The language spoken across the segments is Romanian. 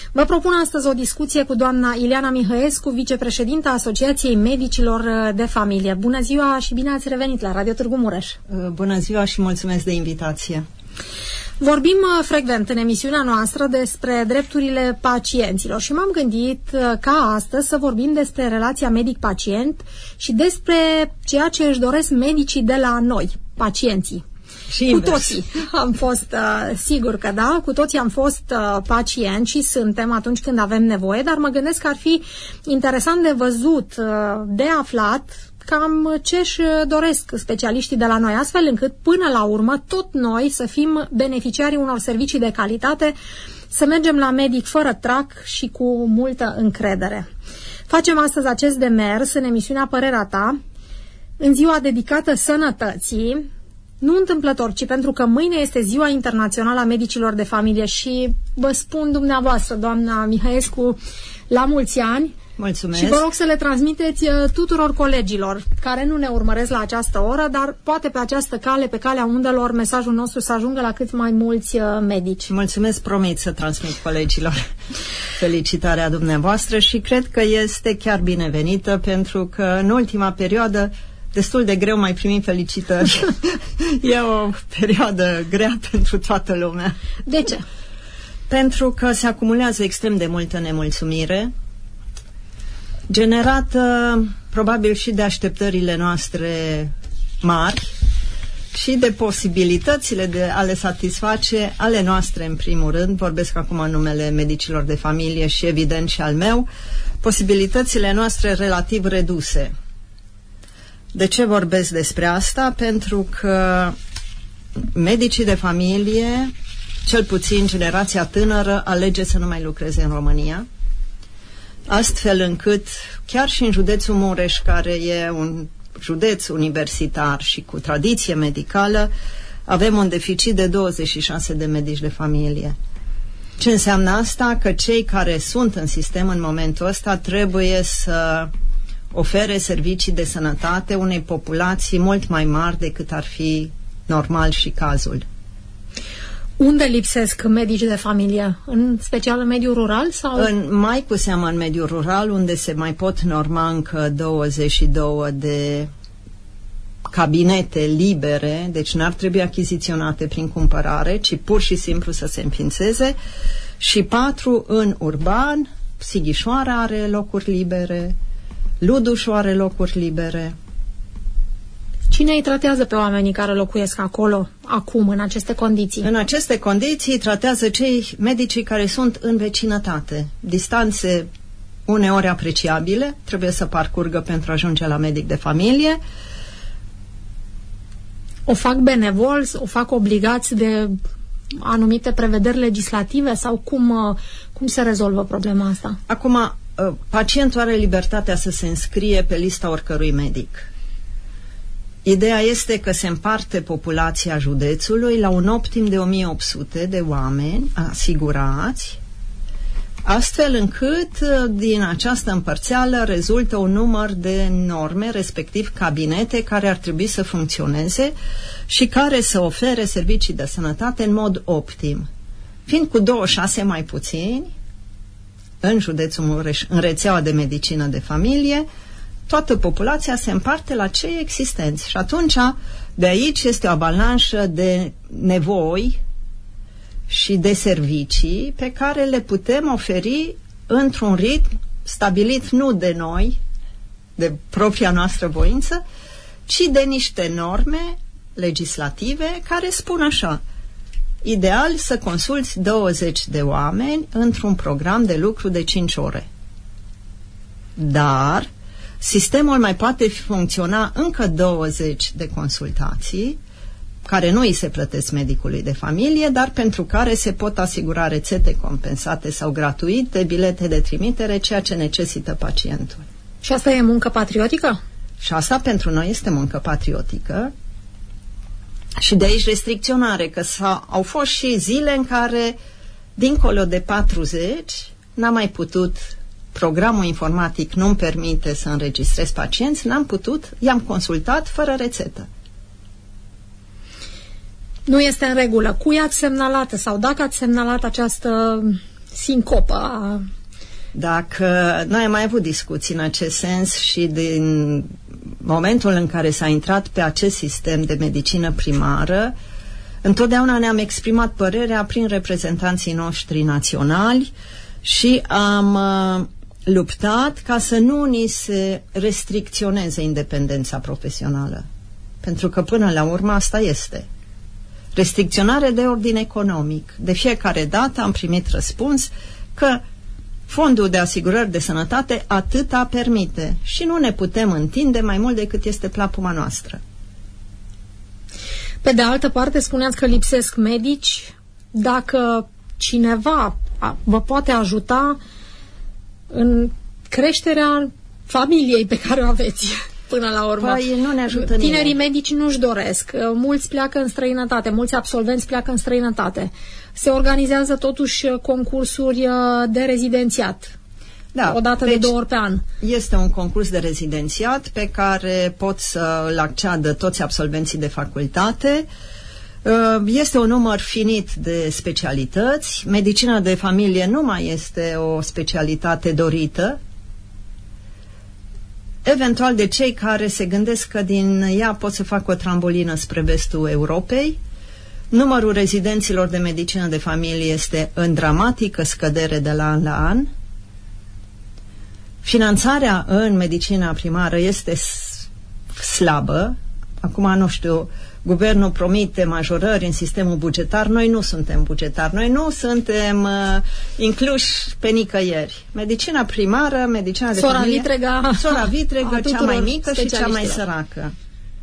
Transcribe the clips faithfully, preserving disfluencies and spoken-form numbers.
Vă propun astăzi o discuție cu doamna Ileana Mihăescu, vicepreședinta Asociației Medicilor de Familie. Bună ziua și bine ați revenit la Radio Târgu Mureș. Bună ziua și mulțumesc de invitație. Vorbim frecvent în emisiunea noastră despre drepturile pacienților și m-am gândit ca astăzi să vorbim despre relația medic-pacient și despre ceea ce își doresc medicii de la noi, pacienții. Și cu invers. Toții am fost, uh, sigur că da, cu toții am fost uh, pacienți și suntem atunci când avem nevoie, dar mă gândesc că ar fi interesant de văzut, uh, de aflat cam ce își doresc specialiștii de la noi, astfel încât până la urmă tot noi să fim beneficiarii unor servicii de calitate, să mergem la medic fără trac și cu multă încredere. Facem astăzi acest demers în emisiunea Părerea Ta, în ziua dedicată sănătății, nu întâmplător, ci pentru că mâine este Ziua Internațională a Medicilor de Familie și vă spun dumneavoastră, doamna Mihăescu, la mulți ani. Mulțumesc. Și vă rog să le transmiteți tuturor colegilor care nu ne urmăresc la această oră, dar poate pe această cale, pe calea undelor, mesajul nostru să ajungă la cât mai mulți medici. Mulțumesc, promit să transmit colegilor felicitarea dumneavoastră și cred că este chiar binevenită, pentru că în ultima perioadă destul de greu mai primim felicitări. E o perioadă grea pentru toată lumea. De ce? Pentru că se acumulează extrem de multă nemulțumire, generată probabil și de așteptările noastre mari și de posibilitățile de a le satisface ale noastre în primul rând, vorbesc acum în numele medicilor de familie și evident și al meu, posibilitățile noastre relativ reduse. De ce vorbesc despre asta? Pentru că medicii de familie, cel puțin generația tânără, alege să nu mai lucreze în România, astfel încât chiar și în județul Mureș, care e un județ universitar și cu tradiție medicală, avem un deficit de douăzeci și șase de medici de familie. Ce înseamnă asta? Că cei care sunt în sistem în momentul ăsta trebuie să ofere servicii de sănătate unei populații mult mai mari decât ar fi normal și cazul. Unde lipsesc medici de familie? În special în mediul rural? Sau? În, mai cu seamă în mediul rural, unde se mai pot norma încă douăzeci și două de cabinete libere, deci n-ar trebui achiziționate prin cumpărare, ci pur și simplu să se înființeze, și patru în urban. Sighișoara are locuri libere, Ludușul are locuri libere. Cine îi tratează pe oamenii care locuiesc acolo, acum, în aceste condiții? În aceste condiții tratează cei medicii care sunt în vecinătate. Distanțe uneori apreciabile, trebuie să parcurgă pentru a ajunge la medic de familie. O fac benevol, o fac obligați de anumite prevederi legislative sau cum, cum se rezolvă problema asta? Acum, pacientul are libertatea să se înscrie pe lista oricărui medic. Ideea este că se împarte populația județului la un optim de o mie opt sute de oameni asigurați, astfel încât din această împărțeală rezultă un număr de norme, respectiv cabinete, care ar trebui să funcționeze și care să ofere servicii de sănătate în mod optim. Fiind cu douăzeci și șase mai puțini în județul Mureș, în rețeaua de medicină de familie, toată populația se împarte la cei existenți. Și atunci, de aici este o avalanșă de nevoi și de servicii pe care le putem oferi într-un ritm stabilit nu de noi, de propria noastră voință, ci de niște norme legislative care spun așa: ideal să consulți douăzeci de oameni într-un program de lucru de cinci ore. Dar sistemul mai poate funcționa încă douăzeci de consultații, care nu îi se plătesc medicului de familie, dar pentru care se pot asigura rețete compensate sau gratuite, bilete de trimitere, ceea ce necesită pacientul. Și asta e muncă patriotică? Și asta pentru noi este muncă patriotică. Și de aici restricționare, că au fost și zile în care, dincolo de patruzeci, n-am mai putut, programul informatic nu-mi permite să înregistrez pacienți, n-am putut, i-am consultat fără rețetă. Nu este în regulă. Cui ați semnalat sau dacă ați semnalat această sincopă. Dacă noi am mai avut discuții în acest sens și din momentul în care s-a intrat pe acest sistem de medicină primară, întotdeauna ne-am exprimat părerea prin reprezentanții noștri naționali și am uh, luptat ca să nu ni se restricționeze independența profesională. Pentru că până la urmă asta este. Restricționare de ordin economic. De fiecare dată am primit răspuns că Fondul de asigurări de sănătate atâta permite și nu ne putem întinde mai mult decât este plapuma noastră. Pe de altă parte, spuneați că lipsesc medici. Dacă cineva vă poate ajuta în creșterea familiei pe care o aveți până la urmă. Păi nu ne ajută Tinerii nimeni. medici nu-și doresc. Mulți pleacă în străinătate, mulți absolvenți pleacă în străinătate. Se organizează totuși concursuri de rezidențiat. Da, o dată deci de două ori pe an. Este un concurs de rezidențiat pe care pot să-l acceadă toți absolvenții de facultate. Este un număr finit de specialități. Medicina de familie nu mai este o specialitate dorită. Eventual de cei care se gândesc că din ea pot să facă o trambolină spre vestul Europei. Numărul rezidenților de medicină de familie este în dramatică scădere de la an la an. Finanțarea în medicina primară este slabă. Acum, nu știu, guvernul promite majorări în sistemul bugetar. Noi nu suntem bugetari. Noi nu suntem uh, incluși pe nicăieri. Medicina primară, medicina de Sora familie... Vitrega, Sora Vitrega, cea mai mică și cea mai săracă.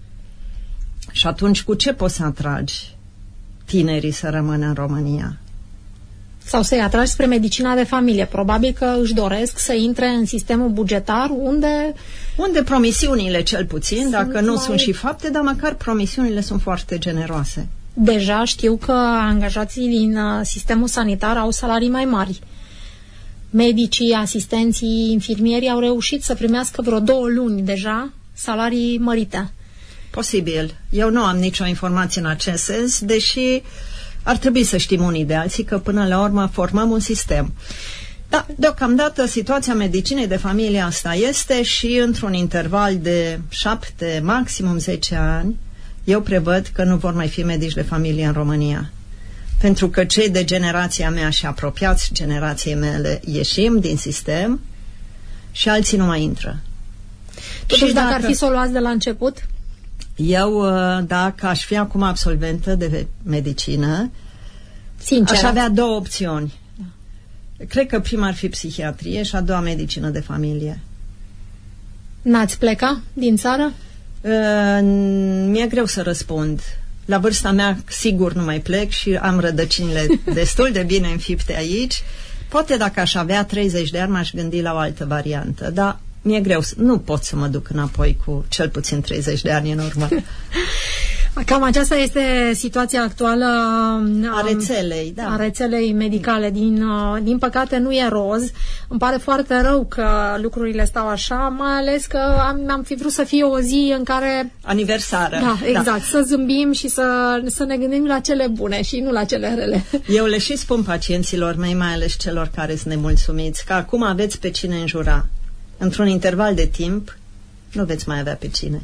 Și atunci cu ce poți să atragi tinerii să rămână în România? Sau să-i atragi spre medicina de familie. Probabil că își doresc să intre în sistemul bugetar unde... Unde promisiunile, cel puțin, sunt dacă nu mai... sunt și fapte, dar măcar promisiunile sunt foarte generoase. Deja știu că angajații din sistemul sanitar au salarii mai mari. Medicii, asistenții, infirmierii au reușit să primească vreo două luni deja salarii mărite. Posibil. Eu nu am nicio informație în acest sens, deși ar trebui să știm unii de alții că până la urmă formăm un sistem. Da, deocamdată situația medicinei de familie asta este și într-un interval de șapte, maximum zece ani, eu prevăd că nu vor mai fi medici de familie în România. Pentru că cei de generația mea și apropiați generației mele ieșim din sistem și alții nu mai intră. Totuși, dacă, dacă ar fi să o luați de la început? Eu, dacă aș fi acum absolventă de medicină, Sincer, aș avea două opțiuni. Cred că prima ar fi psihiatrie și a doua medicină de familie. N-ați pleca din țară? Uh, mi-e greu să răspund. La vârsta mea sigur nu mai plec și am rădăcinile destul de bine înfipte aici. Poate dacă aș avea treizeci de ani m-aș gândi la o altă variantă, dar mi-e greu, nu pot să mă duc înapoi cu cel puțin treizeci de ani în urmă. Cam aceasta este situația actuală a rețelei, da. a rețelei medicale. Din, din păcate nu e roz. Îmi pare foarte rău că lucrurile stau așa, mai ales că am, am fi vrut să fie o zi în care... Aniversară. Da, exact. Da. Să zâmbim și să, să ne gândim la cele bune și nu la cele rele. Eu le și spun pacienților mei, mai ales celor care sunt nemulțumiți, că acum aveți pe cine înjura. Într-un interval de timp nu veți mai avea pe cine.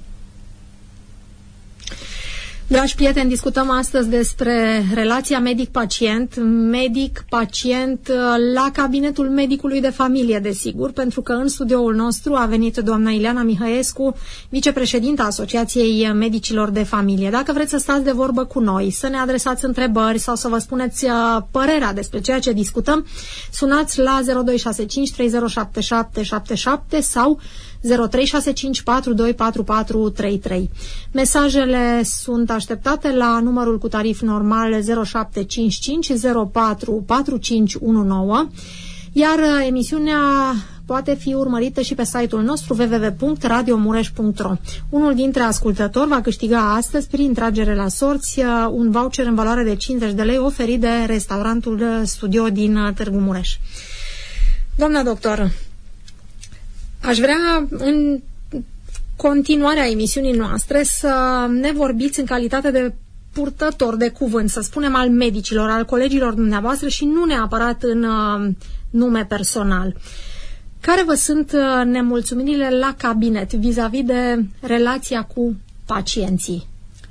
Dragi prieteni, discutăm astăzi despre relația medic-pacient, medic-pacient la cabinetul medicului de familie, desigur, pentru că în studioul nostru a venit doamna Ileana Mihăescu, vicepreședinta Asociației Medicilor de Familie. Dacă vreți să stați de vorbă cu noi, să ne adresați întrebări sau să vă spuneți părerea despre ceea ce discutăm, sunați la zero doi șase cinci trei zero șapte șapte șapte șapte sau zero trei șase cinci patru doi patru patru trei trei. Mesajele sunt așteptate la numărul cu tarif normal zero șapte cinci cinci zero patru patru cinci unu nouă, iar emisiunea poate fi urmărită și pe site-ul nostru w w w punct radio mureș punct r o. Unul dintre ascultători va câștiga astăzi, prin tragere la sorți, un voucher în valoare de cincizeci de lei oferit de restaurantul Studio din Târgu Mureș. Doamna doctor, aș vrea în continuarea emisiunii noastre să ne vorbiți în calitate de purtător de cuvânt, să spunem, al medicilor, al colegilor dumneavoastră și nu neapărat în uh, nume personal. Care vă sunt uh, nemulțumirile la cabinet vis-a-vis de relația cu pacienții?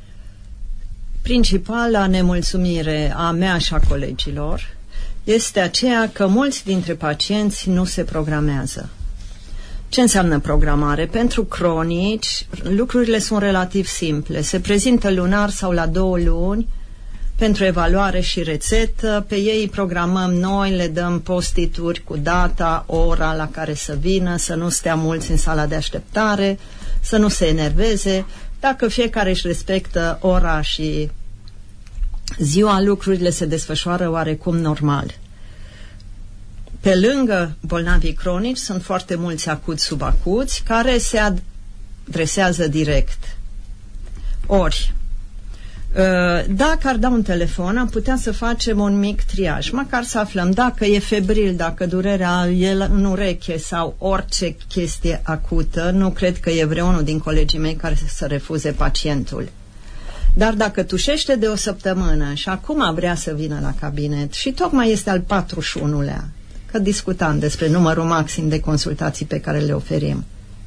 Principala nemulțumire a mea și a colegilor este aceea că mulți dintre pacienți nu se programează. Ce înseamnă programare? Pentru cronici, lucrurile sunt relativ simple. Se prezintă lunar sau la două luni pentru evaluare și rețetă. Pe ei programăm noi, le dăm postituri cu data, ora la care să vină, să nu stea mulți în sala de așteptare, să nu se enerveze. Dacă fiecare își respectă ora și ziua, lucrurile se desfășoară oarecum normal. Pe lângă bolnavii cronici sunt foarte mulți acuți subacuți care se adresează direct. Ori, dacă ar da un telefon, am putea să facem un mic triaj, măcar să aflăm dacă e febril, dacă durerea e în ureche sau orice chestie acută. Nu cred că e vreunul din colegii mei care să refuze pacientul. Dar dacă tușește de o săptămână și acum vrea să vină la cabinet și tocmai este al patruzeci și unulea, că discutam despre numărul maxim de consultații pe care le oferim,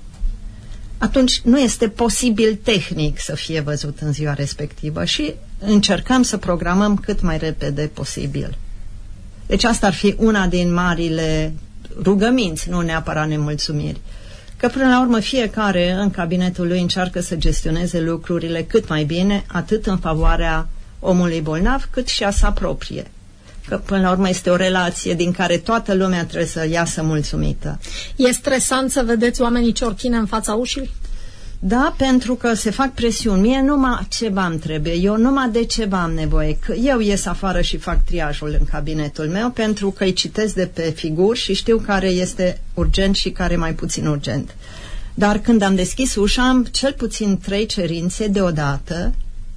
atunci nu este posibil tehnic să fie văzut în ziua respectivă și încercăm să programăm cât mai repede posibil. Deci asta ar fi una din marile rugăminți, nu neapărat nemulțumiri. Că până la urmă fiecare în cabinetul lui încearcă să gestioneze lucrurile cât mai bine, atât în favoarea omului bolnav, cât și a sa proprie. Că până la urmă este o relație din care toată lumea trebuie să iasă mulțumită. E stresant să vedeți oamenii ciorchine în fața ușii? Da, pentru că se fac presiuni. Mie numai ceva îmi trebuie, eu numai de ceva am nevoie. Că eu ies afară și fac triajul în cabinetul meu pentru că îi citesc de pe figuri și știu care este urgent și care mai puțin urgent. Dar când am deschis ușa am cel puțin trei cerințe deodată.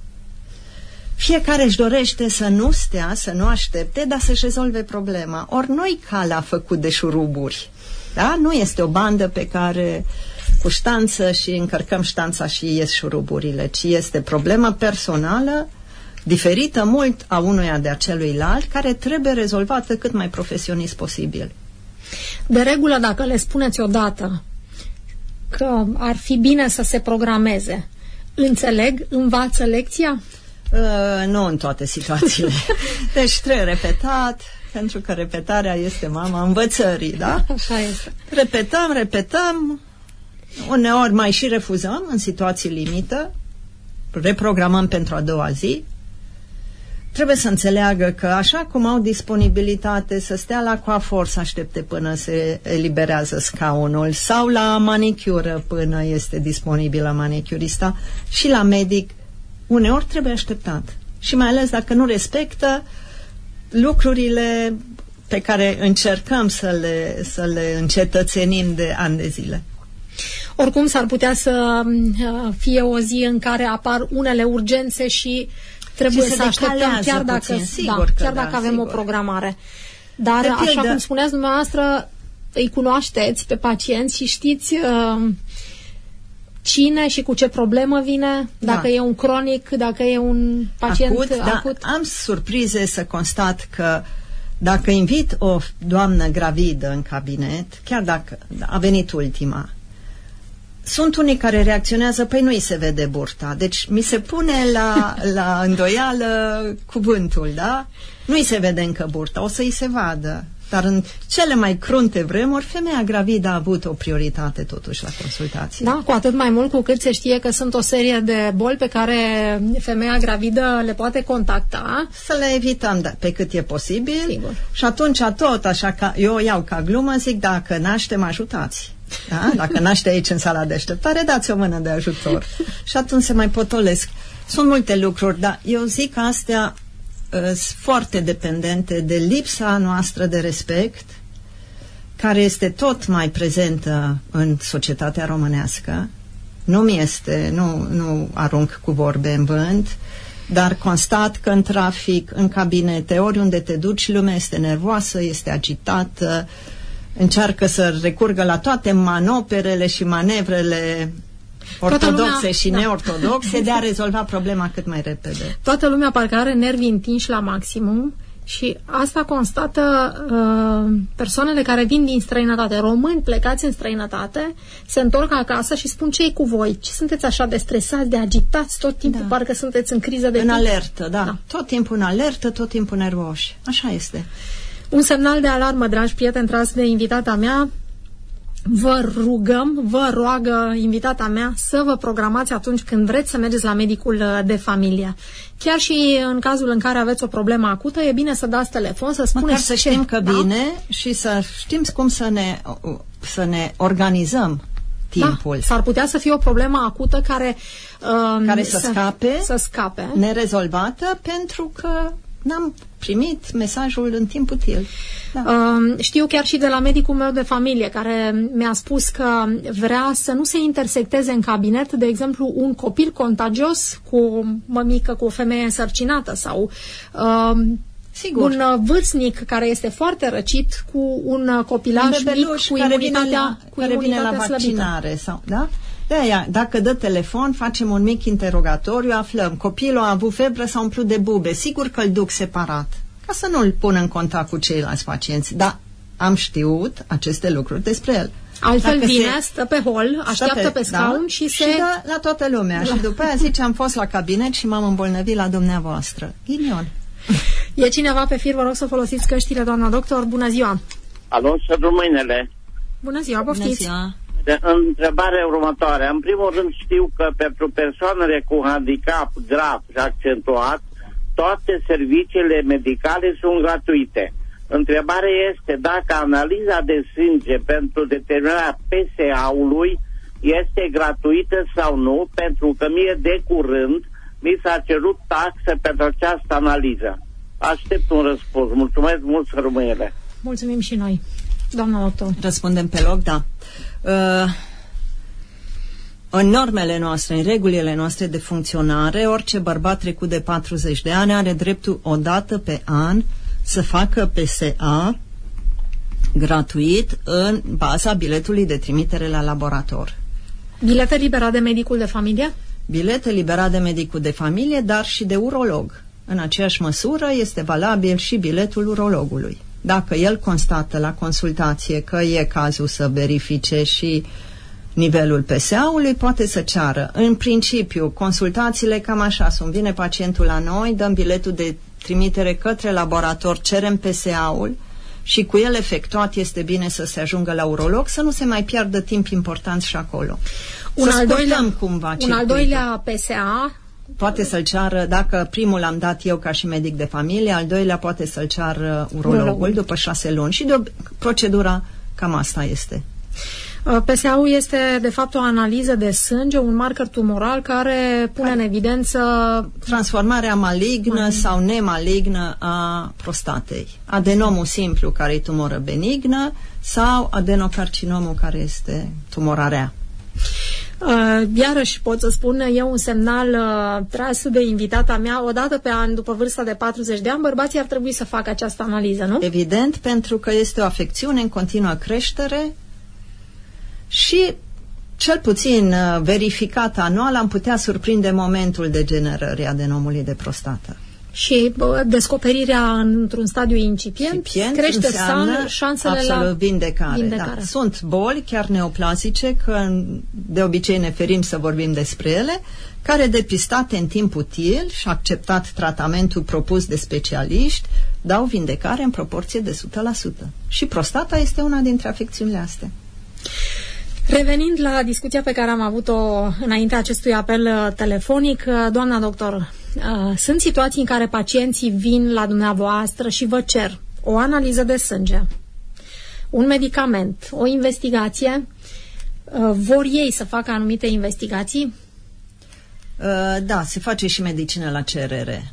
Fiecare își dorește să nu stea, să nu aștepte, dar să-și rezolve problema. Ori nu-i calea făcut de șuruburi. Da? Nu este o bandă pe care cu ștanță și încărcăm ștanța și ies șuruburile, ci este problemă personală, diferită mult a unuia de celuilalt, care trebuie rezolvată cât mai profesionist posibil. De regulă, dacă le spuneți odată că ar fi bine să se programeze, înțeleg, învață lecția? Uh, nu în toate situațiile. Deci trebuie repetat, pentru că repetarea este mama învățării, da? Așa este. Repetăm, repetăm, uneori mai și refuzăm în situații limită, reprogramăm pentru a doua zi. Trebuie să înțeleagă că așa cum au disponibilitate să stea la coafor să aștepte până se eliberează scaunul sau la manicură până este disponibilă manicurista, și la medic uneori trebuie așteptat. Și mai ales dacă nu respectă lucrurile pe care încercăm să le, să le încetățenim de ani de zile. Oricum s-ar putea să fie o zi în care apar unele urgențe și trebuie și să așteptăm chiar dacă, puțin, da, chiar dacă da, avem sigur. o programare. Dar, de așa pildă, cum spuneați dumneavoastră, îi cunoașteți pe pacienți și știți uh, cine și cu ce problemă vine, dacă da. e un cronic, dacă e un pacient acut. acut. Da, am surprize să constat că dacă invit o doamnă gravidă în cabinet, chiar dacă a venit ultima, sunt unii care reacționează, păi nu-i se vede burta. Deci mi se pune la, la îndoială cuvântul, da? Nu-i se vede încă burta, o să-i se vadă. Dar în cele mai crunte vremuri, femeia gravidă a avut o prioritate totuși la consultație. Da, cu atât mai mult cu cât se știe că sunt o serie de boli pe care femeia gravidă le poate contacta. Să le evităm da, pe cât e posibil. Sigur. Și atunci tot așa, ca, eu o iau ca glumă, zic, dacă naștem, ajutați. Da? Dacă naște aici în sala de așteptare, dați o mână de ajutor. Și atunci se mai potolesc. Sunt multe lucruri, dar eu zic că astea sunt foarte dependente de lipsa noastră de respect, care este tot mai prezentă în societatea românească. Nu mi este, nu, nu arunc cu vorbe în vânt, dar constat că în trafic, în cabinete, oriunde te duci, lumea este nervoasă, este agitată, încearcă să recurgă la toate manoperele și manevrele ortodoxe lumea, și da. neortodoxe, de a rezolva problema cât mai repede. Toată lumea parcă are nervii întinși la maximum și asta constată uh, persoanele care vin din străinătate, români plecați în străinătate, se întorc acasă și spun: ce-i cu voi? Ce sunteți așa de stresați, de agitați, tot timpul da. Parcă sunteți în criză de În timp. alertă, da. da. Tot timpul în alertă, tot timpul nervoși. Așa este. Un semnal de alarmă, dragi prieteni, tras de invitata mea. Vă rugăm, vă roagă invitata mea să vă programați atunci când vreți să mergeți la medicul de familie. Chiar și în cazul în care aveți o problemă acută, e bine să dați telefon, să spuneți măcar să ce, știm că da? bine și să știm cum să ne, să ne organizăm timpul. Da, s-ar putea să fie o problemă acută care, uh, care să, să, scape, să scape, nerezolvată, pentru că n-am primit mesajul în timp util. Da. Uh, știu chiar și de la medicul meu de familie, care mi-a spus că vrea să nu se intersecteze în cabinet, de exemplu, un copil contagios cu o mămică, cu o femeie însărcinată sau uh, Sigur. un vârstnic care este foarte răcit cu un copilaj un mic cu care imunitatea, vine la, cu care vine la vaccinare. Sau, da? De aia, dacă dă telefon, facem un mic interogatoriu, aflăm copilul a avut febră, s-a umplut de bube, sigur că îl duc separat, ca să nu îl pun în contact cu ceilalți pacienți. Dar am știut aceste lucruri despre el. Altfel Dacă vine, se, stă pe hol, așteaptă pe, pe scaun da, și se... Și dă la toată lumea. Da. Și după aia zice, am fost la cabinet și m-am îmbolnăvit la dumneavoastră. Ghinion. E cineva pe fir, vă rog să folosiți căștile, doamna doctor. Bună ziua! Alo, să mâinile. Bună ziua, poftiți! Bună ziua. De, întrebarea următoare. În primul rând știu că pentru persoanele cu handicap grav și accentuat, toate serviciile medicale sunt gratuite. Întrebarea este dacă analiza de sânge pentru determinarea P S A-ului este gratuită sau nu, pentru că mie de curând mi s-a cerut taxă pentru această analiză. Aștept un răspuns. Mulțumesc mult, să rămâne. Mulțumim și noi. Doamna doctor. Răspundem pe loc, da. Uh, în normele noastre, în regulile noastre de funcționare, orice bărbat trecut de patruzeci de ani are dreptul o dată pe an să facă P S A gratuit în baza biletului de trimitere la laborator. Bilet eliberat de medicul de familie? Bilet eliberat de medicul de familie, dar și de urolog. În aceeași măsură este valabil și biletul urologului. Dacă el constată la consultație că e cazul să verifice și nivelul P S A-ului, poate să ceară. În principiu, consultațiile cam așa sunt. Vine pacientul la noi, dăm biletul de trimitere către laborator, cerem P S A-ul și cu el efectuat este bine să se ajungă la urolog, să nu se mai piardă timp important și acolo. Un să al doilea, cumva un al doilea P S A poate să-l ceară, dacă primul l-am dat eu ca și medic de familie, al doilea poate să-l ceară urologul, urologul după șase luni și de procedura cam asta este. P S A-ul este de fapt o analiză de sânge, un marker tumoral care pune în evidență transformarea malignă Malign. sau nemalignă a prostatei. Adenomul simplu, care e tumoră benignă, sau adenocarcinomul, care este tumora rea. Uh, iarăși pot să spun, e un semnal uh, tras de invitata mea, o dată pe an, după vârsta de patruzeci de ani, bărbații ar trebui să facă această analiză, nu? Evident, pentru că este o afecțiune în continuă creștere și cel puțin uh, verificat anual am putea surprinde momentul degenerării adenomului de prostată. Și bă, descoperirea într-un stadiu incipient, incipient crește șansele absolut la vindecare. vindecare. Da. Sunt boli, chiar neoplazice, că de obicei ne ferim să vorbim despre ele, care depistate în timp util și acceptat tratamentul propus de specialiști, dau vindecare în proporție de o sută la sută. Și prostata este una dintre afecțiunile astea. Revenind la discuția pe care am avut-o înainte acestui apel telefonic, doamna doctor, sunt situații în care pacienții vin la dumneavoastră și vă cer o analiză de sânge, un medicament, o investigație, vor ei să facă anumite investigații? Da, se face și medicină la cerere.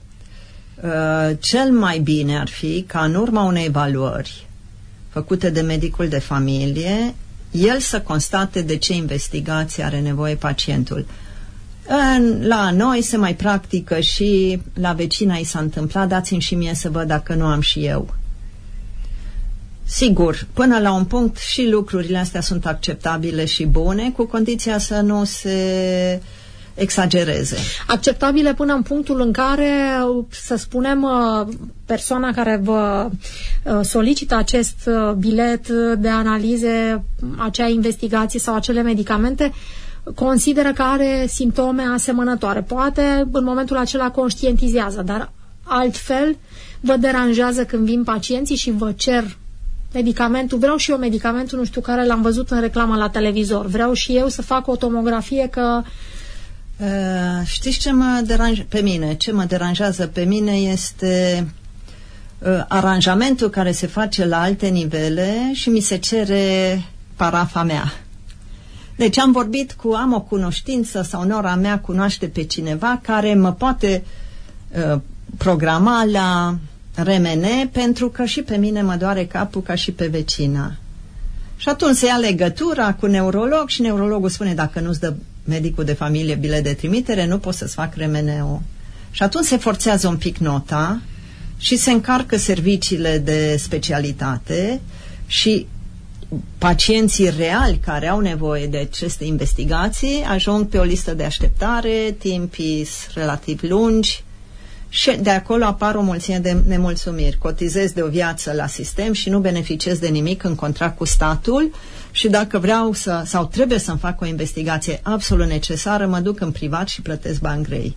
Cel mai bine ar fi ca în urma unei evaluări făcute de medicul de familie, el să constate de ce investigație are nevoie pacientul. În, la noi se mai practică și la vecina i s-a întâmplat, dați-mi și mie să văd dacă nu am și eu. Sigur, până la un punct și lucrurile astea sunt acceptabile și bune, cu condiția să nu se exagereze. Acceptabile până în punctul în care, să spunem, persoana care vă solicită acest bilet de analize, acea investigație sau acele medicamente, consideră că are simptome asemănătoare. Poate în momentul acela conștientizează, dar altfel vă deranjează când vin pacienții și vă cer medicamentul. Vreau și eu medicamentul, nu știu care, l-am văzut în reclamă la televizor. Vreau și eu să fac o tomografie că... Uh, știți ce mă deranjează pe mine? Ce mă deranjează pe mine este uh, aranjamentul care se face la alte nivele și mi se cere parafa mea. Deci am vorbit cu, am o cunoștință sau nora mea cunoaște pe cineva care mă poate uh, programa la R M N pentru că și pe mine mă doare capul ca și pe vecina. Și atunci se ia legătura cu neurolog și neurologul spune dacă nu-ți dă medicul de familie bilet de trimitere, nu poți să-ți fac R M N-ul. Și atunci se forțează un pic nota și se încarcă serviciile de specialitate și pacienții reali care au nevoie de aceste investigații ajung pe o listă de așteptare, timpii relativ lungi și de acolo apar o mulțime de nemulțumiri. Cotizez de o viață la sistem și nu beneficiez de nimic în contract cu statul și dacă vreau să, sau trebuie să-mi fac o investigație absolut necesară, mă duc în privat și plătesc bani grei.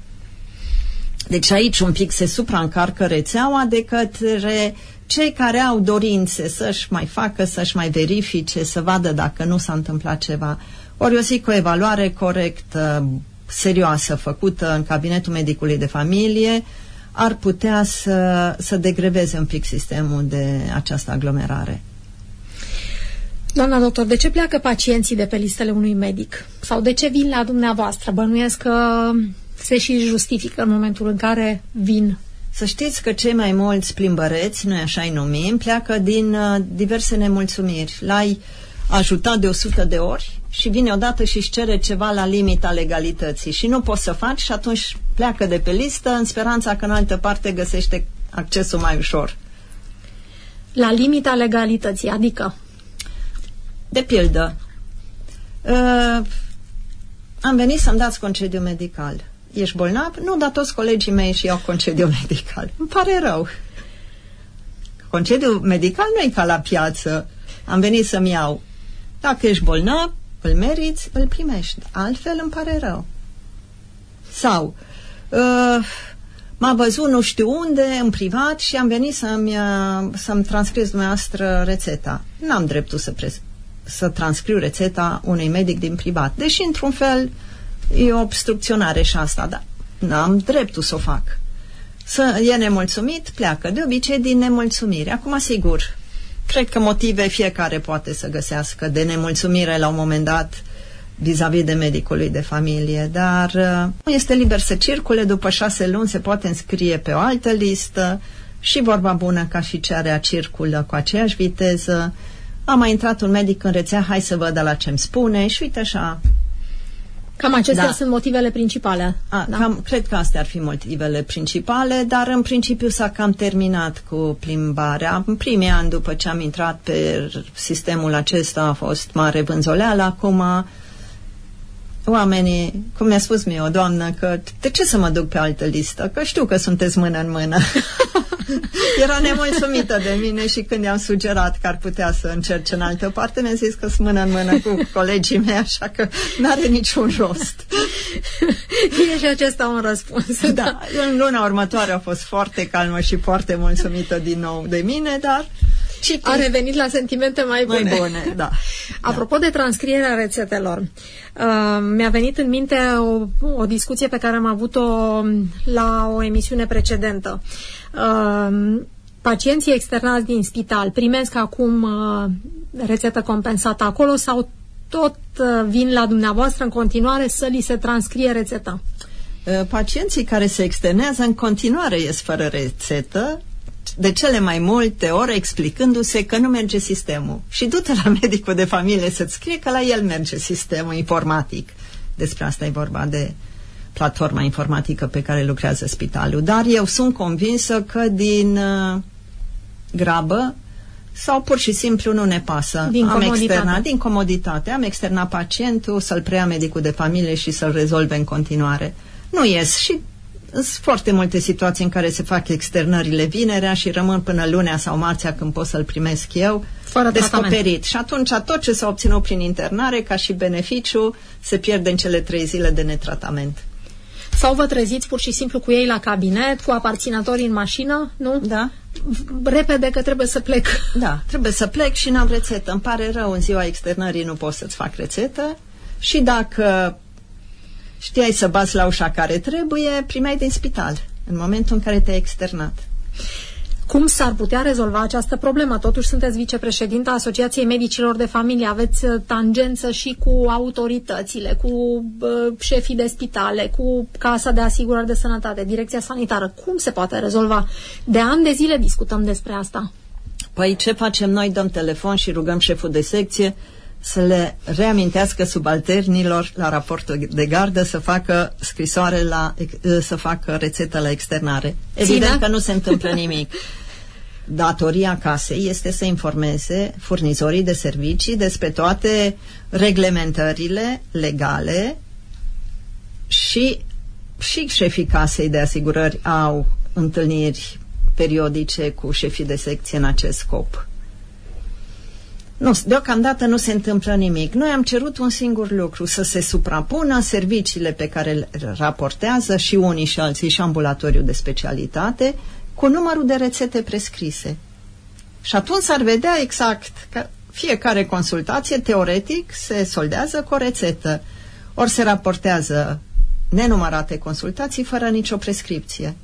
Deci aici un pic se supraîncarcă rețeaua de către cei care au dorințe să-și mai facă, să-și mai verifice, să vadă dacă nu s-a întâmplat ceva. Ori eu zic că o evaluare corectă, serioasă, făcută în cabinetul medicului de familie, ar putea să, să degreveze un pic sistemul de această aglomerare. Doamna doctor, de ce pleacă pacienții de pe listele unui medic? Sau de ce vin la dumneavoastră? Bănuiesc că se și justifică în momentul în care vin. Să știți că cei mai mulți plimbăreți, noi așa îi numim, pleacă din uh, diverse nemulțumiri. L-ai ajutat de o sută de ori și vine odată și își cere ceva la limita legalității și nu poți să faci și atunci pleacă de pe listă în speranța că în altă parte găsește accesul mai ușor. La limita legalității, adică? De pildă, uh, am venit să-mi dați concediu medical. Ești bolnav? Nu, dar toți colegii mei și iau concediu medical. Îmi pare rău. Concediu medical nu e ca la piață. Am venit să-mi iau. Dacă ești bolnav, îl meriți, îl primești. Altfel îmi pare rău. Sau uh, m-a văzut nu știu unde, în privat, și am venit să-mi, uh, să-mi transcrieți dumneavoastră rețeta. N-am dreptul să, pres- să transcriu rețeta unui medic din privat. Deși, într-un fel, e o obstrucționare și asta, dar n-am dreptul să o fac. Să e nemulțumit, pleacă. De obicei din nemulțumire. Acum, sigur, cred că motive fiecare poate să găsească de nemulțumire la un moment dat vis-a-vis de medicului de familie, dar nu este liber să circule, după șase luni se poate înscrie pe o altă listă și vorba bună ca și cearea circulă cu aceeași viteză. A mai intrat un medic în rețea, hai să văd la ce-mi spune și uite așa. Cam acestea da. sunt motivele principale. A, da? cam, cred că astea ar fi motivele principale, dar în principiu s-a cam terminat cu plimbarea. În primii ani după ce am intrat pe sistemul acesta a fost mare vânzoleală. Acum oamenii, cum mi-a spus mie o doamnă, că de ce să mă duc pe altă listă? Că știu că sunteți mână în mână. Era nemulțumită de mine și când i-am sugerat că ar putea să încerce în altă parte, mi-a zis că sunt mână în mână cu colegii mei, așa că n-are niciun rost. E și acesta un răspuns. Da. Da. În luna următoare a fost foarte calmă și foarte mulțumită din nou de mine, dar Citi. A revenit la sentimente mai bune. Mai bune, da. Apropo da. de transcrierea rețetelor, uh, mi-a venit în minte o, o discuție pe care am avut-o la o emisiune precedentă. Uh, pacienții externați din spital primesc acum uh, rețetă compensată acolo sau tot uh, vin la dumneavoastră în continuare să li se transcrie rețeta? Uh, pacienții care se externează în continuare ies fără rețetă, de cele mai multe ori explicându-se că nu merge sistemul. Și du-te la medicul de familie să-ți scrie că la el merge sistemul informatic. Despre asta e vorba, de platforma informatică pe care lucrează spitalul. Dar eu sunt convinsă că din uh, grabă sau pur și simplu nu ne pasă. Din am comoditate. externat, din comoditate. Am externat pacientul, să-l preia medicul de familie și să-l rezolve în continuare. Nu ies și sunt foarte multe situații în care se fac externările vinerea și rămân până lunea sau marțea când pot să-l primesc eu, fără descoperit. tratament. Și atunci tot ce s-a obținut prin internare, ca și beneficiu, se pierde în cele trei zile de netratament. Sau vă treziți pur și simplu cu ei la cabinet, cu aparținătorii în mașină, nu? Da. Repede că trebuie să plec. Da, trebuie să plec și n-am rețetă. Îmi pare rău, în ziua externării nu pot să-ți fac rețetă și dacă știai să bați la ușa care trebuie, primeai din spital în momentul în care te-ai externat. Cum s-ar putea rezolva această problemă? Totuși sunteți vicepreședinta Asociației Medicilor de Familie, aveți tangență și cu autoritățile, cu uh, șefii de spitale, cu Casa de Asigurări de Sănătate, Direcția Sanitară. Cum se poate rezolva? De ani de zile discutăm despre asta. Păi ce facem noi? Dăm telefon și rugăm șeful de secție să le reamintească subalternilor la raportul de gardă să facă scrisoare la, să facă rețetă la externare. Evident Ține? că nu se întâmplă nimic. Datoria casei este să informeze furnizorii de servicii despre toate reglementările legale și, și șefii casei de asigurări au întâlniri periodice cu șefii de secție în acest scop. Nu, deocamdată nu se întâmplă nimic. Noi am cerut un singur lucru, să se suprapună serviciile pe care le raportează și unii și alții și ambulatoriul de specialitate cu numărul de rețete prescrise. Și atunci s-ar vedea exact că fiecare consultație, teoretic, se soldează cu o rețetă. Ori se raportează nenumărate consultații fără nicio prescripție.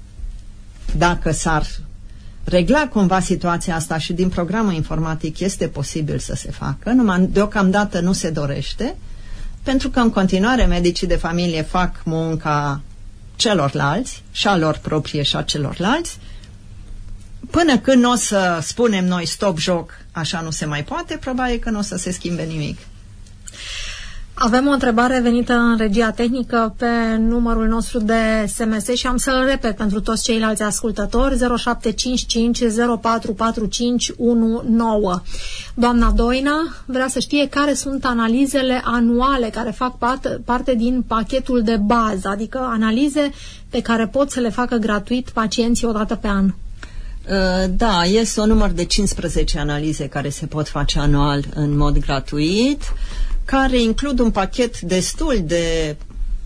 Dacă s-ar regla cumva situația asta și din programul informatic este posibil să se facă, numai deocamdată nu se dorește, pentru că în continuare medicii de familie fac munca celorlalți, și a lor proprie și a celorlalți, până când nu o să spunem noi stop joc, așa nu se mai poate, probabil că nu o să se schimbe nimic. Avem o întrebare venită în regia tehnică pe numărul nostru de S M S și am să-l repet pentru toți ceilalți ascultători: zero șapte cinci cinci zero patru patru cinci unu nouă. Doamna Doina vrea să știe care sunt analizele anuale care fac parte, parte din pachetul de bază, adică analize pe care pot să le facă gratuit pacienții odată pe an. Da, este un număr de cincisprezece analize care se pot face anual în mod gratuit, care includ un pachet destul de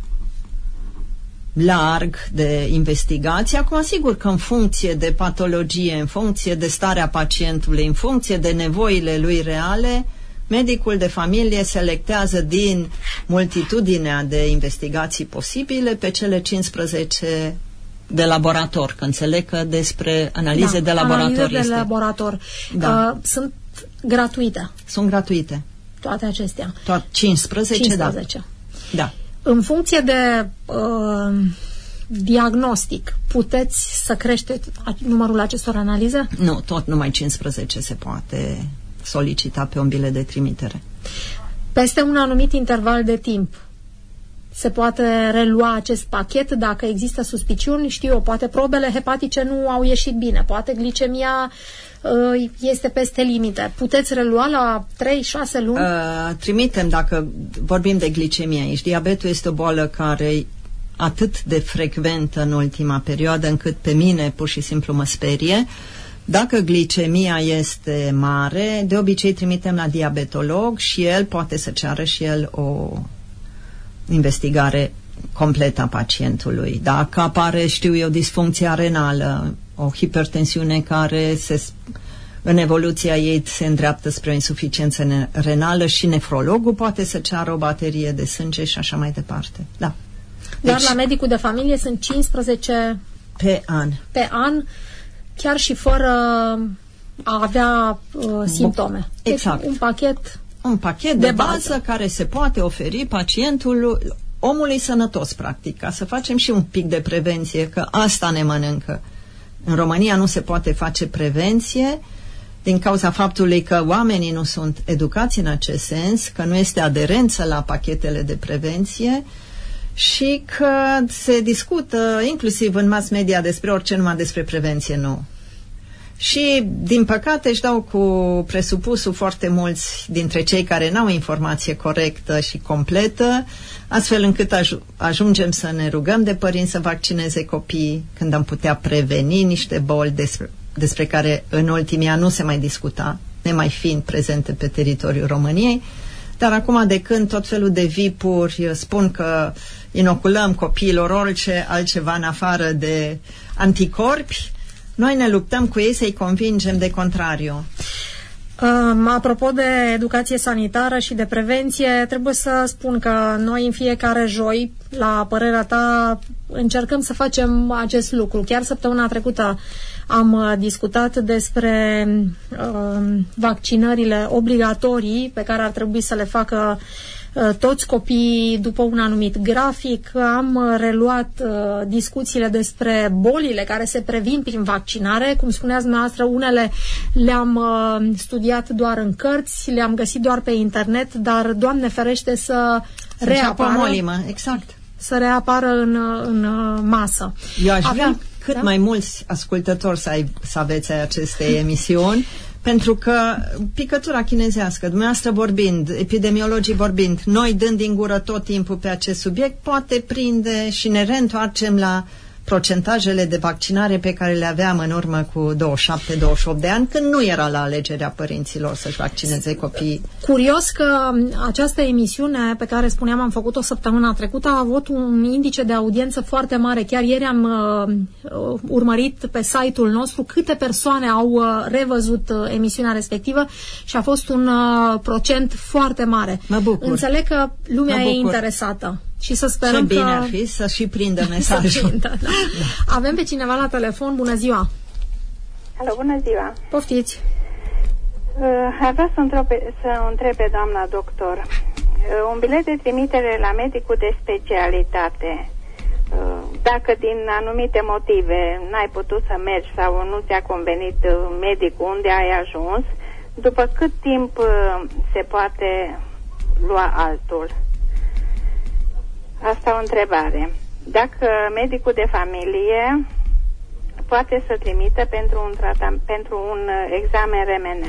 larg de investigații. Acum, sigur că în funcție de patologie, în funcție de starea pacientului, în funcție de nevoile lui reale, medicul de familie selectează din multitudinea de investigații posibile pe cele cincisprezece de laborator, că înțeleg că despre analize da, de laborator analize de este. laborator. Da. Uh, sunt gratuite. Sunt gratuite. Toate acestea. Toate cincisprezece, cincisprezece. Da. Da. În funcție de uh, diagnostic, puteți să creșteți numărul acestor analize? Nu, tot numai cincisprezece se poate solicita pe un bilet de trimitere. Peste un anumit interval de timp se poate relua acest pachet dacă există suspiciuni, știu eu, poate probele hepatice nu au ieșit bine, poate glicemia uh, este peste limite. Puteți relua la trei șase luni? Uh, trimitem, dacă vorbim de glicemie aici. Diabetul este o boală care atât de frecventă în ultima perioadă încât pe mine pur și simplu mă sperie. Dacă glicemia este mare, de obicei trimitem la diabetolog și el poate să ceară și el o investigare completă a pacientului. Dacă apare, știu eu, disfuncția renală, o hipertensiune care se, în evoluția ei se îndreaptă spre o insuficiență renală, și nefrologul poate să ceară o baterie de sânge și așa mai departe. Da. Dar deci, la medicul de familie sunt cincisprezece pe an. Pe an, chiar și fără a avea uh, simptome. Exact. Deci un pachet Un pachet de, de bază, bază care se poate oferi pacientului, omului sănătos, practic, ca să facem și un pic de prevenție, că asta ne mănâncă. În România nu se poate face prevenție din cauza faptului că oamenii nu sunt educați în acest sens, că nu este aderență la pachetele de prevenție și că se discută inclusiv în mass media despre orice, numai despre prevenție nu. Și, din păcate, își dau cu presupusul foarte mulți dintre cei care n-au informație corectă și completă, astfel încât aj- ajungem să ne rugăm de părinți să vaccineze copiii când am putea preveni niște boli despre, despre care în ultimii ani nu se mai discuta, nemai fiind prezente pe teritoriul României. Dar acum, de când tot felul de vipuri spun că inoculăm copiilor orice altceva în afară de anticorpi, noi ne luptăm cu ei să-i convingem de contrariu. Um, apropo de educație sanitară și de prevenție, trebuie să spun că noi în fiecare joi, la părerea ta, încercăm să facem acest lucru. Chiar săptămâna trecută am discutat despre um, vaccinările obligatorii pe care ar trebui să le facă toți copiii după un anumit grafic. Am reluat uh, discuțiile despre bolile care se previn prin vaccinare. Cum spuneați dumneavoastră, unele le-am uh, studiat doar în cărți, le-am găsit doar pe internet, dar Doamne ferește să, să reapară. Molimă, exact. Să reapară în, în masă. Eu aș vrea Avem, cât da? mai mulți ascultători să, ai, să aveți aceste emisiuni, pentru că picătura chinezească, dumneavoastră vorbind, epidemiologii vorbind, noi dând din gură tot timpul pe acest subiect, poate prinde și ne reîntoarcem la procentajele de vaccinare pe care le aveam în urmă cu douăzeci și șapte douăzeci și opt de ani, când nu era la alegerea părinților să-și vaccineze copiii. Curios că această emisiune pe care spuneam am făcut-o săptămâna trecută a avut un indice de audiență foarte mare. Chiar ieri am uh, urmărit pe site-ul nostru câte persoane au uh, revăzut uh, emisiunea respectivă și a fost un uh, procent foarte mare. Mă bucur. Înțeleg că lumea Mă e bucur. interesată. Și să sperăm Ce bine că... ar fi să și prindă mesajul. prindă, da. Da. Avem pe cineva la telefon. Bună ziua! Alo, bună ziua! Poftiți! Uh, ar vrea să întreb, să întreb pe doamna doctor. Uh, un bilet de trimitere la medicul de specialitate, uh, dacă din anumite motive n-ai putut să mergi sau nu ți-a convenit uh, medicul unde ai ajuns, după cât timp uh, se poate lua altul? Asta o întrebare. Dacă medicul de familie poate să trimită pentru un, tratam- pentru un examen R M N.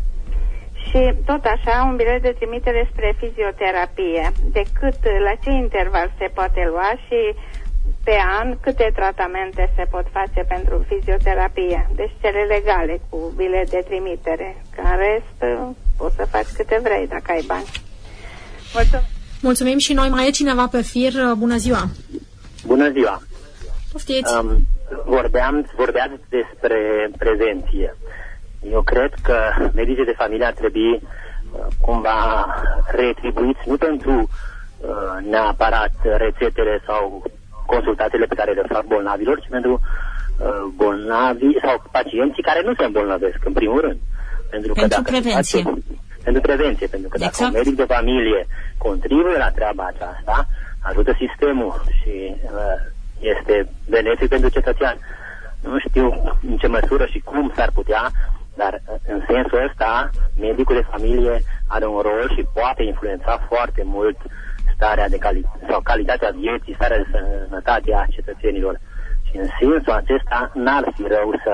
Și tot așa, un bilet de trimitere spre fizioterapie. De cât, la ce interval se poate lua și pe an câte tratamente se pot face pentru fizioterapie. Deci cele legale cu bilet de trimitere. Că în rest poți să faci câte vrei dacă ai bani. Mulțumesc! Mulțumim și noi. Mai e cineva pe fir. Bună ziua! Bună ziua! Poftiți! Um, vorbeam, vorbeați despre prevenție. Eu cred că medicii de familie ar trebui uh, cumva retribuiți, nu pentru uh, neapărat rețetele sau consultațiile pe care le fac bolnavilor, ci pentru uh, bolnavi sau pacienții care nu se îmbolnăvesc, în primul rând. Pentru, că pentru dacă prevenție. Face, pentru prevenție, pentru că dacă exact. un medic de familie contribuie la treaba aceasta, ajută sistemul și uh, este benefic pentru cetățean. Nu știu în ce măsură și cum s-ar putea, dar în sensul ăsta, medicul de familie are un rol și poate influența foarte mult starea de cali- sau calitatea vieții, starea de sănătate a cetățenilor. Și în sensul acesta n-ar fi rău să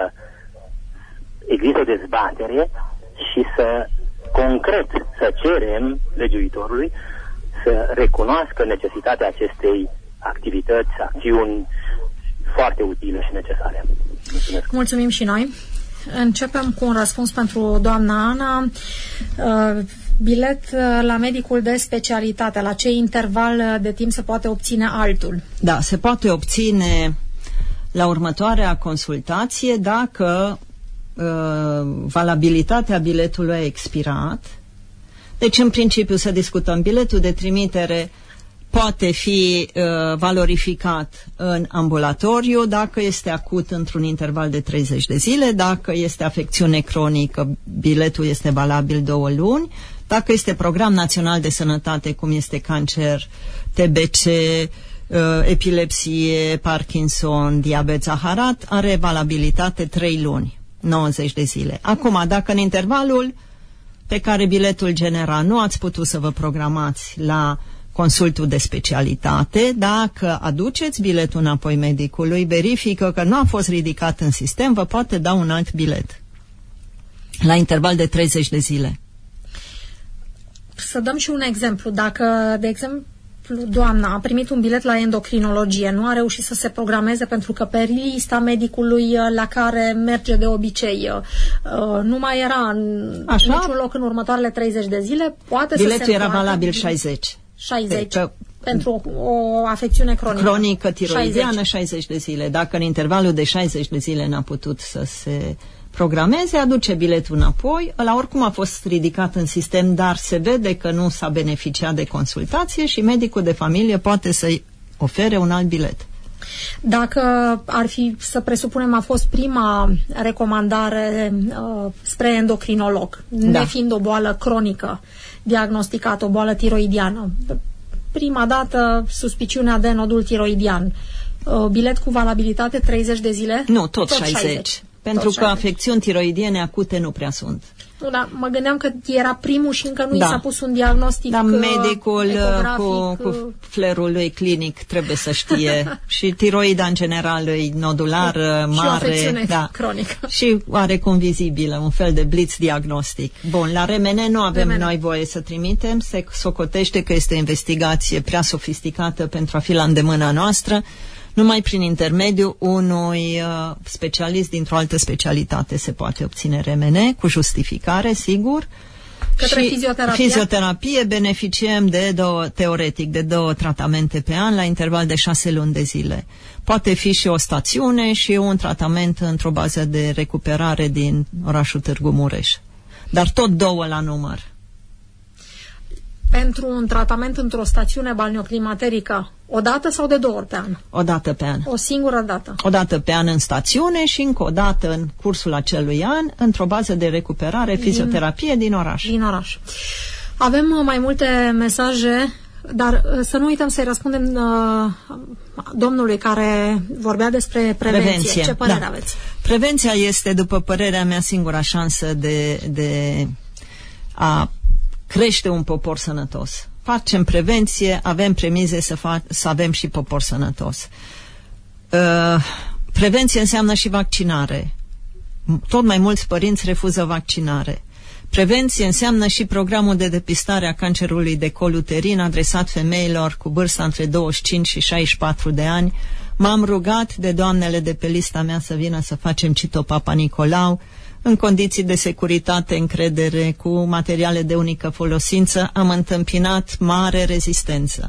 există o dezbatere și să concret să cerem legiuitorului să recunoască necesitatea acestei activități, acțiuni foarte utile și necesare. Mulțumesc. Mulțumim și noi. Începem cu un răspuns pentru doamna Ana. Uh, bilet la medicul de specialitate. La ce interval de timp se poate obține altul? Da, se poate obține la următoarea consultație dacă uh, valabilitatea biletului a expirat. Deci, în principiu, să discutăm. Biletul de trimitere poate fi uh, valorificat în ambulatoriu dacă este acut într-un interval de treizeci de zile, dacă este afecțiune cronică, biletul este valabil două luni, dacă este program național de sănătate, cum este cancer, T B C, uh, epilepsie, Parkinson, diabet zaharat, are valabilitate trei luni, nouăzeci de zile. Acum, dacă în intervalul pe care biletul genera nu ați putut să vă programați la consultul de specialitate, dacă aduceți biletul înapoi medicului, verifică că nu a fost ridicat în sistem, vă poate da un alt bilet. la interval de treizeci de zile. Să dăm și un exemplu. Dacă, de exemplu, doamna a primit un bilet la endocrinologie, nu a reușit să se programeze pentru că pe lista medicului la care merge de obicei nu mai era Așa? niciun loc în următoarele treizeci de zile, poate Biletul să se era valabil șaizeci. șaizeci. Pe, pentru o, o afecțiune cronică. Cronică tiroidiană, șaizeci de zile. Dacă în intervalul de șaizeci de zile n-a putut să se programeze, aduce biletul înapoi. Ăla oricum a fost ridicat în sistem, dar se vede că nu s-a beneficiat de consultație și medicul de familie poate să-i ofere un alt bilet. Dacă ar fi, să presupunem, a fost prima recomandare uh, spre endocrinolog, da. nefiind o boală cronică diagnosticată, o boală tiroidiană, prima dată suspiciunea de nodul tiroidian, uh, bilet cu valabilitate treizeci de zile? Nu, tot, tot șaizeci. șaizeci. Pentru tot că șaizeci. Afecțiuni tiroidiene acute nu prea sunt. Nu, dar mă gândeam că era primul și încă nu da. i s-a pus un diagnostic. Dar medicul cu, cu flerul lui clinic trebuie să știe și tiroida în general e nodulară, mare. Și o afecțiune da. cronică. Și oarecum vizibilă, un fel de blitz diagnostic. Bun, la R M N nu avem R M N. Noi voie să trimitem, se socotește că este o investigație prea sofisticată pentru a fi la îndemâna noastră. Numai prin intermediul unui uh, specialist dintr-o altă specialitate se poate obține R M N, cu justificare, sigur. Către și fizioterapie? Fizioterapie beneficiem de două, teoretic, de două tratamente pe an la interval de șase luni de zile. Poate fi și o stațiune și un tratament într-o bază de recuperare din orașul Târgu Mureș. Dar tot două la număr. Pentru un tratament într-o stațiune balneoclimaterică, o dată sau de două ori pe an? O dată pe an. O singură dată? O dată pe an în stațiune și încă o dată în cursul acelui an într-o bază de recuperare, fizioterapie din, din oraș. Din oraș. Avem mai multe mesaje, dar să nu uităm să-i răspundem uh, domnului care vorbea despre prevenție. prevenție. Ce părere da. aveți? Prevenția este, după părerea mea, singura șansă de, de a crește un popor sănătos. Facem prevenție, avem premize să, fac, să avem și popor sănătos. Uh, prevenție înseamnă și vaccinare. Tot mai mulți părinți refuză vaccinare. Prevenție înseamnă și programul de depistare a cancerului de col uterin adresat femeilor cu vârsta între douăzeci și cinci și șaizeci și patru de ani. M-am rugat de doamnele de pe lista mea să vină să facem Citopapa Nicolau în condiții de securitate, încredere, cu materiale de unică folosință. Am întâmpinat mare rezistență.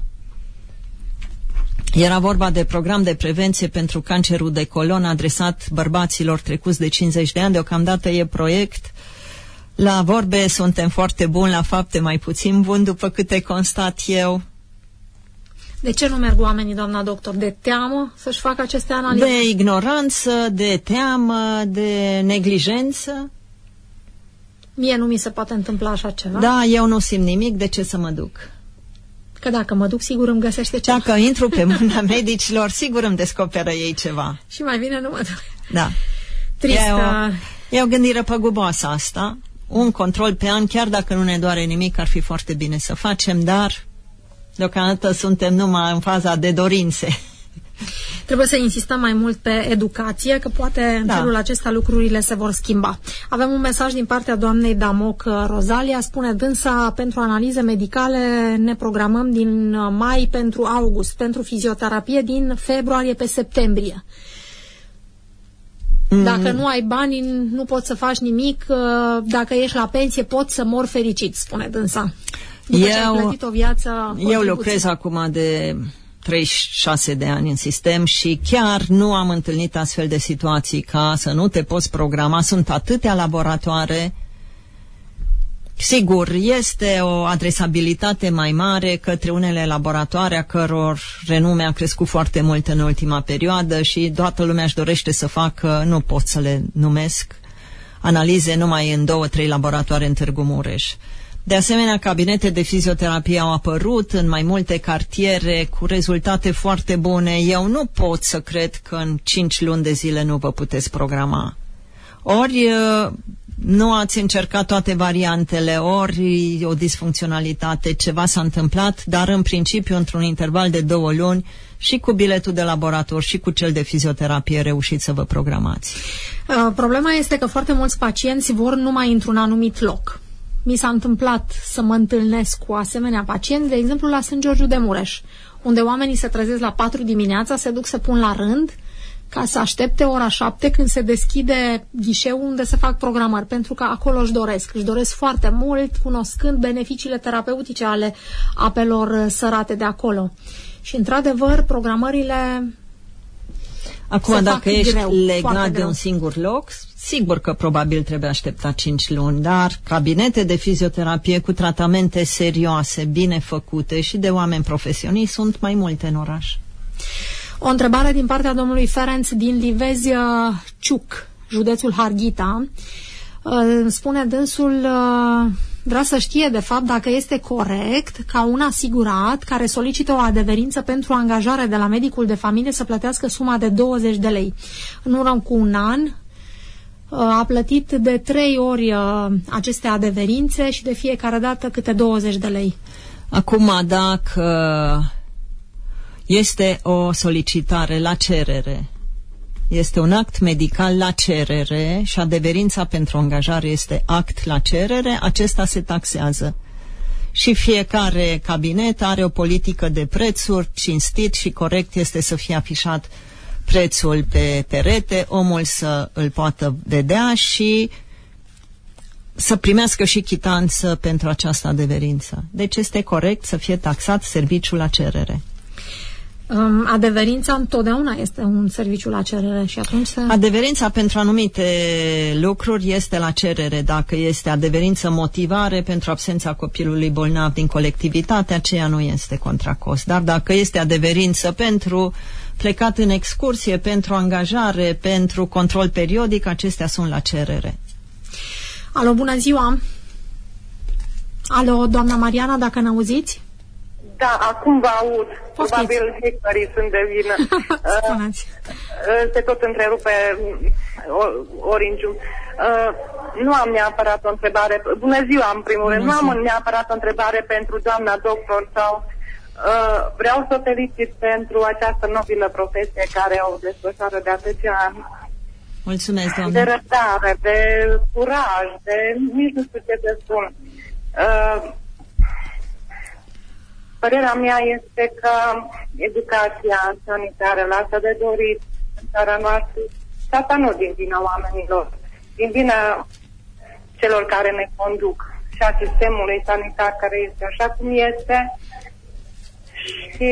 Era vorba de program de prevenție pentru cancerul de colon adresat bărbaților trecuți de cincizeci de ani. Deocamdată e proiect. La vorbe suntem foarte buni, la fapte mai puțin buni, după câte constat eu. De ce nu merg oamenii, doamna doctor? De teamă să-și facă aceste analize? De ignoranță, de teamă, de neglijență. Mie nu mi se poate întâmpla așa ceva. Da, eu nu simt nimic, de ce să mă duc? Că dacă mă duc, sigur îmi găsește ceva. Dacă intru pe mâna medicilor, sigur îmi descoperă ei ceva. Și mai bine nu mă duc. Da. Tristă. E o, e o gândire păguboasă asta. Un control pe an, chiar dacă nu ne doare nimic, ar fi foarte bine să facem, dar deocamdată suntem numai în faza de dorințe. Trebuie să insistăm mai mult pe educație, că poate în da. felul acesta lucrurile se vor schimba. Avem un mesaj din partea doamnei Damoc Rozalia, spune dânsa: pentru analize medicale ne programăm din mai pentru august, pentru fizioterapie din februarie pe septembrie. Dacă nu ai bani, nu poți să faci nimic. Dacă ești la pensie, poți să mor fericit, spune dânsa. După eu, ce ai plătit o viață... Eu lucrez acum de treizeci și șase de ani în sistem și chiar nu am întâlnit astfel de situații ca să nu te poți programa. Sunt atâtea laboratoare. Sigur, este o adresabilitate mai mare către unele laboratoare a căror renume a crescut foarte mult în ultima perioadă și toată lumea își dorește să facă, nu pot să le numesc, analize numai în două, trei laboratoare în Târgu Mureș. De asemenea, cabinete de fizioterapie au apărut în mai multe cartiere cu rezultate foarte bune. Eu nu pot să cred că în cinci luni de zile nu vă puteți programa. Ori Nu ați încercat toate variantele, ori o disfuncționalitate, ceva s-a întâmplat, dar în principiu, într-un interval de două luni, și cu biletul de laborator și cu cel de fizioterapie reușiți să vă programați. Uh, problema este că foarte mulți pacienți vor numai într-un anumit loc. Mi s-a întâmplat să mă întâlnesc cu asemenea pacienți, de exemplu la Sfânt Georgiu de Mureș, unde oamenii se trezesc la patru dimineața, se duc să pun la rând ca să aștepte ora șapte când se deschide ghișeul unde se fac programări, pentru că acolo își doresc. Își doresc foarte mult, cunoscând beneficiile terapeutice ale apelor sărate de acolo. Și, într-adevăr, programările Acum, dacă ești greu, legat de un singur loc, sigur că probabil trebuie aștepta cinci luni, dar cabinete de fizioterapie cu tratamente serioase, bine făcute și de oameni profesioniști sunt mai multe în oraș. O întrebare din partea domnului Ferenț din Livezia Ciuc, județul Harghita. Spune dânsul, vrea să știe de fapt dacă este corect ca un asigurat care solicită o adeverință pentru angajare de la medicul de familie să plătească suma de douăzeci de lei. În urmă cu un an a plătit de trei ori aceste adeverințe și de fiecare dată câte douăzeci de lei. Acum, dacă este o solicitare la cerere, este un act medical la cerere și adeverința pentru angajare este act la cerere, acesta se taxează. Și fiecare cabinet are o politică de prețuri, cinstit și corect este să fie afișat prețul pe perete, omul să îl poată vedea și să primească și chitanță pentru această adeverință. Deci este corect să fie taxat serviciul la cerere. Um, adeverința întotdeauna este un serviciu la cerere și atunci se... Adeverința pentru anumite lucruri este la cerere. Dacă este adeverință motivare pentru absența copilului bolnav din colectivitate, aceea nu este contra cost. Dar dacă este adeverință pentru plecat în excursie, pentru angajare, pentru control periodic, acestea sunt la cerere. Alo, bună ziua! Alo, doamna Mariana, dacă ne auziți? Da, acum vă aud. Probabil hackerii sunt de vină. Spuneți. Se tot întrerupe orinciu. Nu am neapărat o întrebare. Bună ziua, în primul rând. Nu am neapărat o întrebare pentru doamna doctor sau vreau să o felicit pentru această nobilă profesie care o desfășoară de atâția ani. Mulțumesc, doamne. De răbdare, de curaj, de nici nu știu ce să spun. Părerea mea este că educația sanitară lasă de dorit în țara noastră, și asta nu din vina oamenilor, din vina celor care ne conduc și a sistemului sanitar care este așa cum este. Și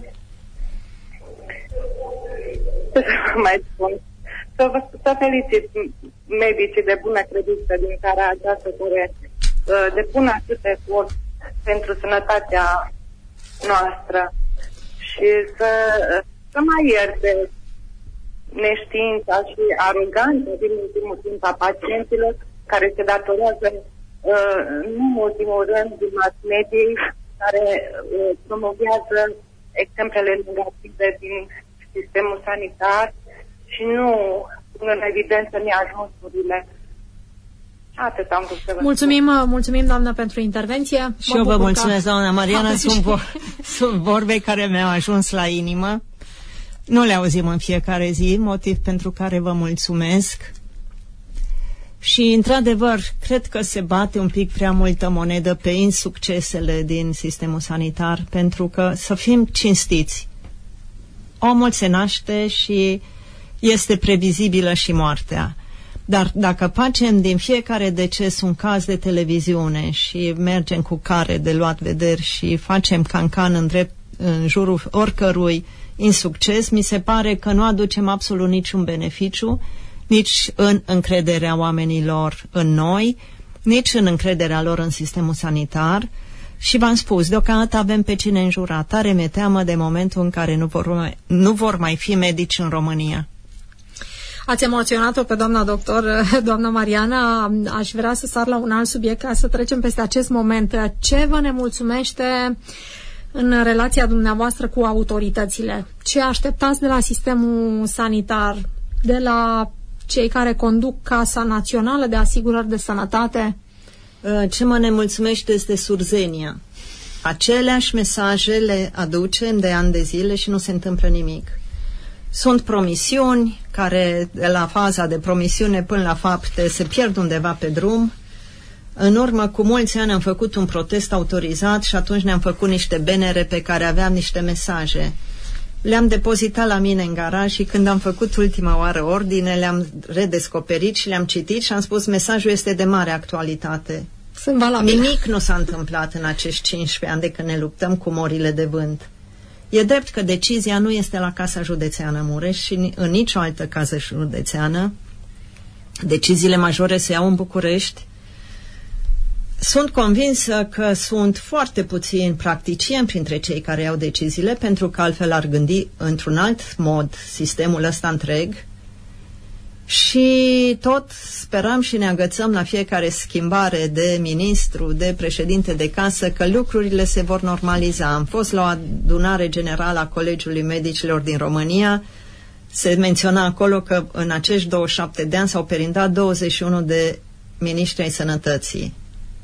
ce să vă mai spun, să, vă, să felicit medicii de bună credință din țara aceasta care uh, depun atât efort pentru sănătatea noastră și să, să mai ierte neștiința și aroganța din ultimul timp a pacienților care se datorează uh, nu în ultimul rând din mass mediei care uh, promovează exemplele negative din sistemul sanitar și nu pun în evidență neajunsurile. Atât am vrut să vă mulțumim, spun. Mulțumim, doamnă, pentru intervenție. Și eu vă mulțumesc, doamna Mariana. Sunt, vo- sunt vorbe care mi-au ajuns la inimă. Nu le auzim în fiecare zi, motiv pentru care vă mulțumesc. Și, într-adevăr, cred că se bate un pic prea multă monedă pe insuccesele din sistemul sanitar, pentru că, să fim cinstiți, omul se naște și este previzibilă și moartea. Dar dacă facem din fiecare deces un caz de televiziune și mergem cu care de luat vederi și facem cancan în, drept, în jurul oricărui insucces, mi se pare că nu aducem absolut niciun beneficiu, nici în încrederea oamenilor în noi, nici în încrederea lor în sistemul sanitar. Și v-am spus, deocamdată avem pe cine înjura. Tare mi-e teamă de momentul în care nu vor mai, nu vor mai fi medici în România. Ați emoționat-o pe doamna doctor, doamna Mariana. Aș vrea să sar la un alt subiect ca să trecem peste acest moment. Ce vă nemulțumește în relația dumneavoastră cu autoritățile? Ce așteptați de la sistemul sanitar, de la cei care conduc Casa Națională de Asigurări de Sănătate? Ce mă nemulțumește este surzenia. Aceleași mesaje le aducem de ani de zile și nu se întâmplă nimic. Sunt promisiuni care, de la faza de promisiune până la fapte, se pierd undeva pe drum. În urmă cu mulți ani am făcut un protest autorizat și atunci ne-am făcut niște benere pe care aveam niște mesaje. Le-am depozitat la mine în garaj și când am făcut ultima oară ordine, le-am redescoperit și le-am citit și am spus mesajul este de mare actualitate. Sunt valabile. Nimic nu s-a întâmplat în acești cincisprezece ani de când ne luptăm cu morile de vânt. E drept că decizia nu este la Casa Județeană Mureș și în nicio altă casă județeană. Deciziile majore se iau în București. Sunt convinsă că sunt foarte puțini practicieni printre cei care iau deciziile, pentru că altfel ar gândi într-un alt mod sistemul ăsta întreg. Și tot sperăm și ne agățăm la fiecare schimbare de ministru, de președinte de casă, că lucrurile se vor normaliza. Am fost la o adunare generală a Colegiului Medicilor din România. Se menționa acolo că în acești douăzeci și șapte de ani s-au perindat douăzeci și unu de miniștri ai sănătății.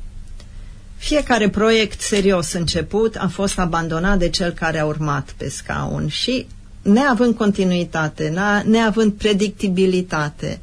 Fiecare proiect serios început a fost abandonat de cel care a urmat pe scaun și neavând continuitate, neavând predictibilitate,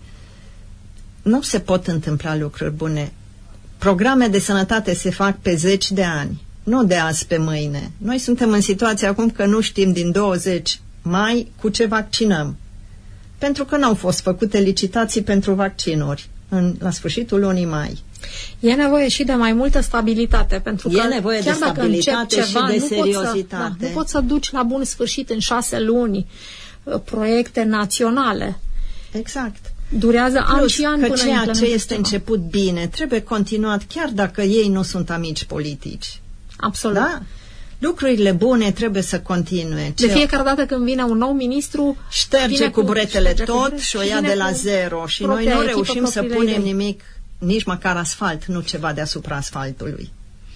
nu se pot întâmpla lucruri bune. Programe de sănătate se fac pe zeci de ani, nu de azi pe mâine. Noi suntem în situația acum că nu știm din douăzeci mai cu ce vaccinăm, pentru că n-au fost făcute licitații pentru vaccinuri în, la sfârșitul lunii mai. E nevoie și de mai multă stabilitate, pentru că e nevoie chiar de dacă stabilitate ceva, și de nu seriositate. Poți să, da, nu poți să duci la bun sfârșit în șase luni uh, proiecte naționale. Exact. Durează ani și ani că până ceea ce este ceva. început bine trebuie continuat, chiar dacă ei nu sunt amici politici. Absolut. Da? Lucrurile bune trebuie să continue. De fiecare dată când vine un nou ministru, șterge cu buretele șterge tot cu, și o ia de la zero și noi nu reușim să punem idei. nimic, nici măcar asfalt, nu ceva deasupra asfaltului.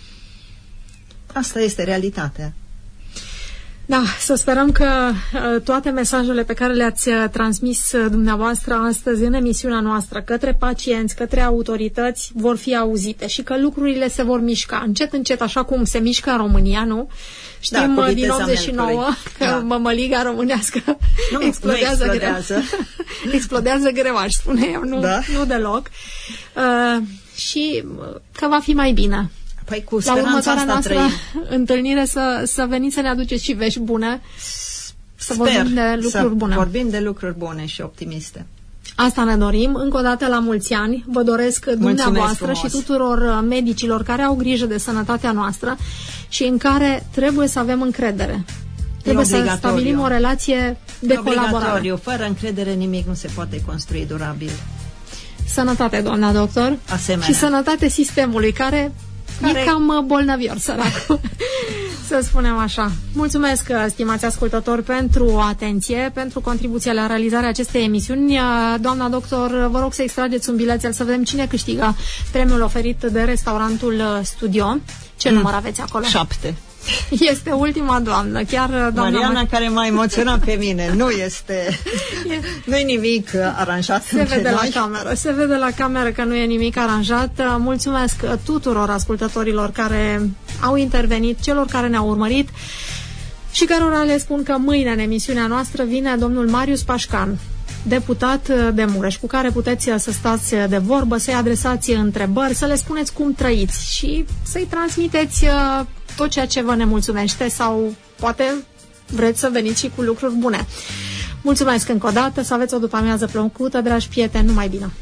Asta este realitatea. Da, să sperăm că uh, toate mesajele pe care le-ați uh, transmis uh, dumneavoastră astăzi în emisiunea noastră către pacienți, către autorități vor fi auzite și că lucrurile se vor mișca încet, încet, așa cum se mișcă în România, nu? Știm da, din optzeci și nouă că da. mămăliga românească nu, explodează, nu explodează. greu. explodează greu, aș spune eu, nu, da. nu deloc. Uh, și că va fi mai bine. Păi cu la următoarea noastră trăim. întâlnire să, să veniți să ne aduceți și vești bune, să Sper vorbim de lucruri să bune. vorbim de lucruri bune și optimiste. Asta ne dorim. Încă o dată la mulți ani. Vă doresc dumneavoastră și tuturor medicilor care au grijă de sănătatea noastră și în care trebuie să avem încredere. Trebuie să stabilim o relație de colaborare. Fără încredere nimic nu se poate construi durabil. Sănătate, doamna doctor. Asemenea. Și sănătate sistemului care... Care... E cam bolnavior, săracul, să spunem așa. Mulțumesc, stimați ascultători, pentru atenție, pentru contribuția la realizarea acestei emisiuni. Doamna doctor, vă rog să extrageți un bilețel să vedem cine câștigă premiul oferit de restaurantul Studio. Ce mm. număr aveți acolo? Șapte. Este ultima doamnă, chiar doamna Mariana, care m-a emoționat pe mine. Nu este, nu e nimic aranjat. Se vede noi. la cameră, se vede la cameră că nu e nimic aranjat. Mulțumesc tuturor ascultătorilor care au intervenit, celor care ne-au urmărit și cărora le spun că mâine în emisiunea noastră vine domnul Marius Pașcan, deputat de Mureș, cu care puteți să stați de vorbă, să-i adresați întrebări, să le spuneți cum trăiți și să-i transmiteți tot ceea ce vă nemulțumește sau poate vreți să veniți și cu lucruri bune. Mulțumesc încă o dată, să aveți o după-amiază plăcută, dragi prieteni, numai bine!